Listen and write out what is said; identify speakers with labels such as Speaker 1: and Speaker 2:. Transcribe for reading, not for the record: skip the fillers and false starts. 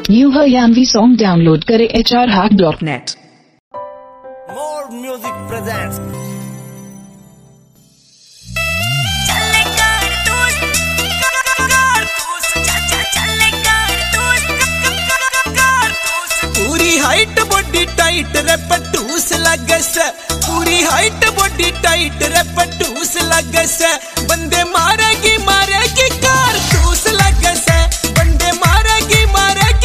Speaker 1: New Haryanvi song download करें hrhack.net।
Speaker 2: More music presents। पूरी height body tight रे पटूस लगे से, पूरी हाइट बॉडी टाइट रे पटूस लगे से, बंदे मारेगी